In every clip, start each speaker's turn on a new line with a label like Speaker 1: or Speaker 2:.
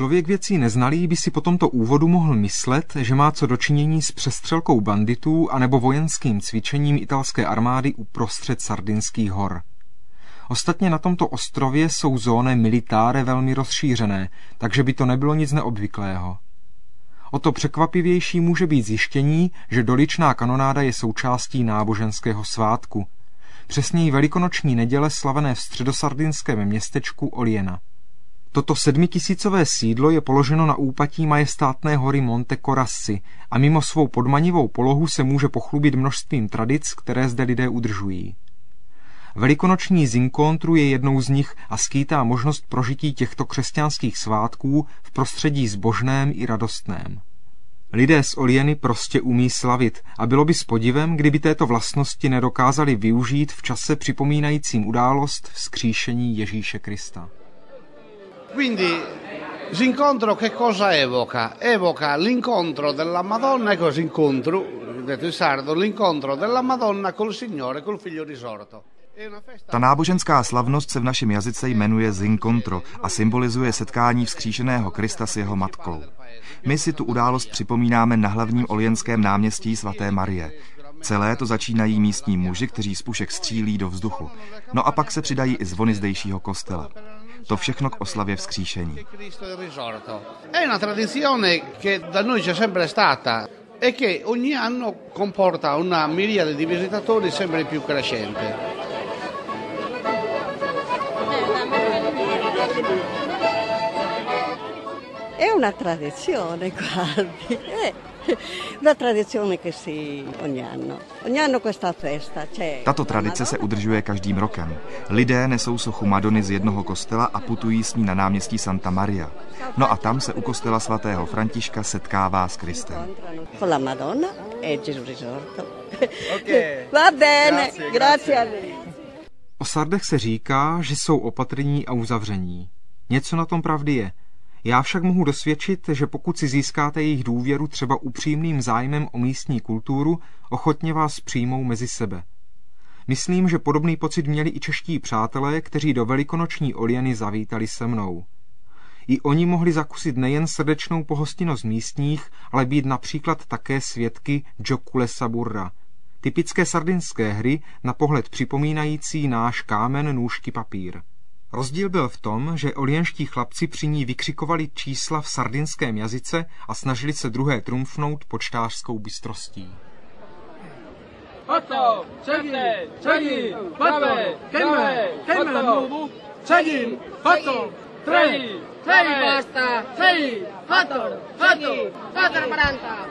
Speaker 1: Člověk věcí neznalý by si po tomto úvodu mohl myslet, že má co dočinění s přestřelkou banditů anebo vojenským cvičením italské armády uprostřed Sardinských hor. Ostatně na tomto ostrově jsou zóny militáre velmi rozšířené, takže by to nebylo nic neobvyklého. O to překvapivější může být zjištění, že doličná kanonáda je součástí náboženského svátku, přesněji velikonoční neděle slavené v středosardinském městečku Oliena. Toto 7000 sídlo je položeno na úpatí majestátné hory Monte Corassi a mimo svou podmanivou polohu se může pochlubit množstvím tradic, které zde lidé udržují. Velikonoční zinkontru je jednou z nich a skýtá možnost prožití těchto křesťanských svátků v prostředí zbožném i radostném. Lidé z Olieny prostě umí slavit a bylo by s podivem, kdyby této vlastnosti nedokázali využít v čase připomínajícím událost vzkříšení Ježíše Krista.
Speaker 2: Quindi l'incontro che cosa evoca? Evoca l'incontro della Madonna, ecco l'incontro, detto in sardo, l'incontro della Madonna col Signore, col Figlio risorto.
Speaker 3: Ta náboženská slavnost se v našem jazyce jmenuje Zincontro a symbolizuje setkání vzkříšeného Krista s jeho matkou. My si tu událost připomínáme na hlavním olienském náměstí svaté Marie. Celé to začínají místní muži, kteří z pušek střílí do vzduchu. No a pak se přidají i zvony zdejšího kostela. To všechno k oslavě vzkříšení.
Speaker 2: È una tradizione che da noi c'è sempre stata e che ogni anno comporta una miriade di visitatori sempre più crescente.
Speaker 4: È una tradizione, guardi. Una tradizione che si ogni anno questa festa.
Speaker 3: Tato tradice se udržuje každým rokem. Lidé nesou sochu Madony z jednoho kostela a putují s ní na náměstí Santa Maria. No a tam se u kostela svatého Františka setkává s Kristem.
Speaker 4: Con la Madonna e Gesù risorto. Va bene, grazie.
Speaker 1: O Sardech se říká, že jsou opatrní a uzavření. Něco na tom pravdy je. Já však mohu dosvědčit, že pokud si získáte jejich důvěru třeba upřímným zájmem o místní kulturu, ochotně vás přijmou mezi sebe. Myslím, že podobný pocit měli i čeští přátelé, kteří do velikonoční Olieny zavítali se mnou. I oni mohli zakusit nejen srdečnou pohostinnost místních, ale být například také svědky Gioculesa burra, typické sardinské hry na pohled připomínající náš kámen, nůžky, papír. Rozdíl byl v tom, že olienští chlapci při ní vykřikovali čísla v sardinském jazyce a snažili se druhé trumfnout počtářskou bystrostí.
Speaker 5: 8, 7, 6, 5, 6, 7, 8, 3, 6, basta, 6, 4, 40,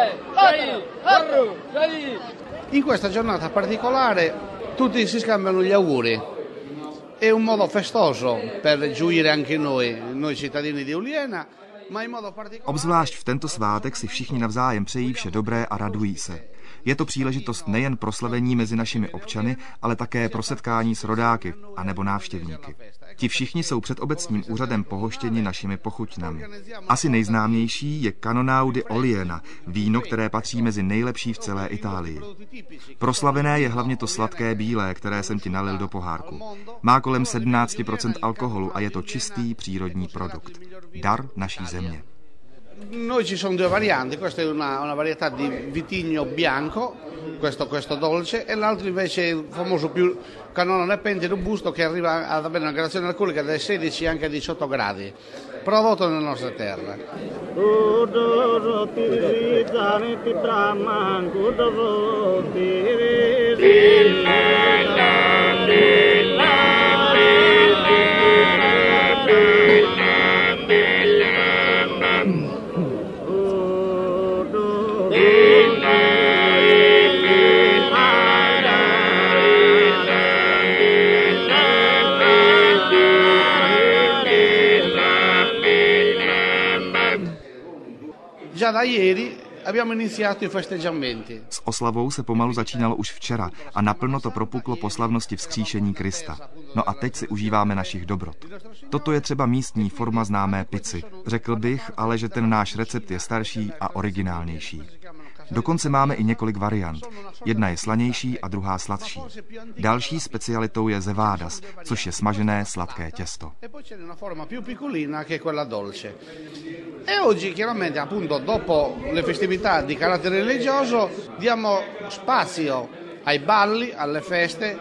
Speaker 5: 6.
Speaker 2: In questa giornata particolare tutti si scambiano gli auguri. È un modo festoso per gioire anche noi cittadini di Oliena, ma in modo particolare.
Speaker 3: Obzvlášť v tento svátek si všichni navzájem přejí vše dobré a radují se. Je to příležitost nejen pro slavení mezi našimi občany, ale také pro setkání s rodáky anebo návštěvníky. Ti všichni jsou před obecním úřadem pohoštěni našimi pochuťnami. Asi nejznámější je Cannonau di Oliena, víno, které patří mezi nejlepší v celé Itálii. Proslavené je hlavně to sladké bílé, které jsem ti nalil do pohárku. Má kolem 17% alkoholu a je to čistý přírodní produkt. Dar naší země.
Speaker 2: Noi ci sono due varianti, questa è una varietà di vitigno bianco, questo dolce, e l'altro invece il famoso più Cannonau Nepenthe robusto che arriva ad avere una gradazione alcolica dai 16 anche a 18 gradi, prodotto nelle nostre terre. Già da ieri abbiamo iniziato i festeggiamenti.
Speaker 3: S oslavou se pomalu začínalo už včera a naplno to propuklo po slavnosti vzkříšení Krista. No a teď si užíváme našich dobrot. Toto je třeba místní forma známé pici. Řekl bych, ale že ten náš recept je starší a originálnější. Dokonce máme i několik variant. Jedna je slanější a druhá sladší. Další specialitou je zevádas, což je smažené sladké těsto.
Speaker 2: E oggi chiaramente appunto dopo le festività di carattere religioso diamo spazio ai balli, alle feste.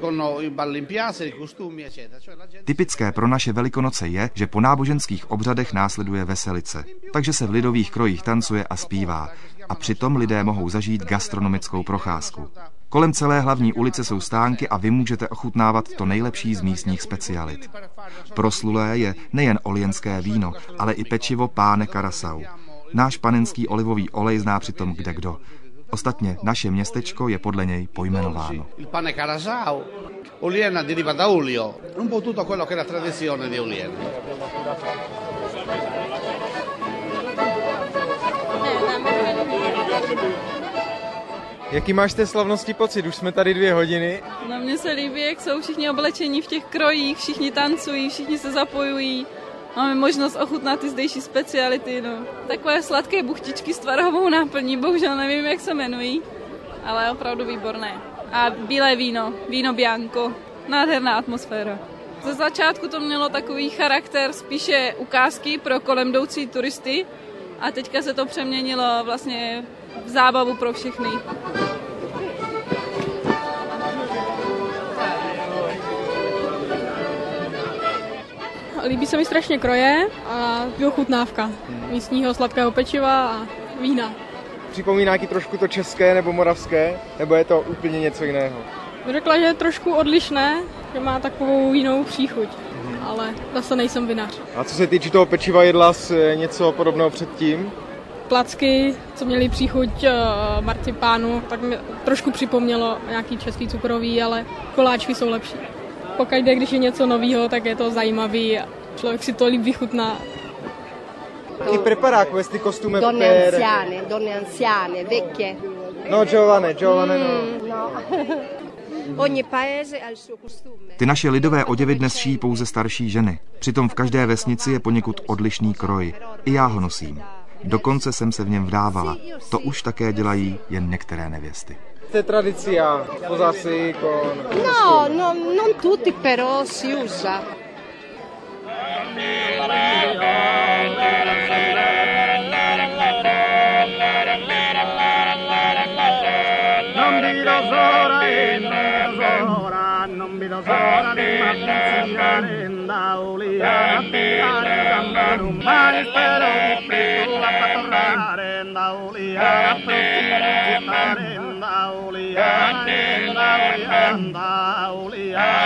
Speaker 3: Typické pro naše Velikonoce je, že po náboženských obřadech následuje veselice, takže se v lidových krojích tancuje a zpívá a přitom lidé mohou zažít gastronomickou procházku. Kolem celé hlavní ulice jsou stánky a vy můžete ochutnávat to nejlepší z místních specialit. Proslulé je nejen olienské víno, ale i pečivo Pane Carasau. Náš panenský olivový olej zná přitom kdekdo. Ostatně naše městečko je podle něj pojmenováno.
Speaker 2: Il pane Carasau, Oliena deriva da olio, un po' tutto quello che è la tradizione di Oliena.
Speaker 6: Jaký máš té slavnosti pocit? Už jsme tady 2 hodiny.
Speaker 7: No mně se líbí, jak jsou všichni oblečení v těch krojích, všichni tancují, všichni se zapojují. Máme možnost ochutnat ty zdejší speciality, no. Takové sladké buchtičky s tvarohovou náplní, bohužel nevím, jak se jmenují, ale opravdu výborné. A bílé víno, víno bianco, nádherná atmosféra. Ze začátku to mělo takový charakter spíše ukázky pro kolem jdoucí turisty a teďka se to přeměnilo vlastně v zábavu pro všechny.
Speaker 8: Líbí se mi strašně kroje a ochutnávka místního sladkého pečiva a vína.
Speaker 6: Připomíná ti trošku to české nebo moravské, nebo je to úplně něco jiného?
Speaker 8: Řekla, že je trošku odlišné, že má takovou jinou příchuť, ale zase nejsem vinař.
Speaker 6: A co se týče toho pečiva, jedla jsi něco podobného předtím?
Speaker 8: Placky, co měly příchuť marcipánu, tak mi trošku připomnělo nějaký český cukrový, ale koláčky jsou lepší. Pokud jde, když je něco nového, tak je to zajímavý a člověk si to líp vychutná.
Speaker 6: Chi prepara questi costumi
Speaker 9: donne anziane, vecchie.
Speaker 6: No, giovane no.
Speaker 9: No. Ogni paese ha il suo costume.
Speaker 3: Ty naše lidové oděvy dnes šijí pouze starší ženy. Přitom v každé vesnici je poněkud odlišný kroj. I já ho nosím. Dokonce jsem se v něm vdávala. To už také dělají jen některé nevěsty.
Speaker 6: To je tradicia, sposarsi con...
Speaker 9: No, non tutti, però si usa.
Speaker 5: Aulia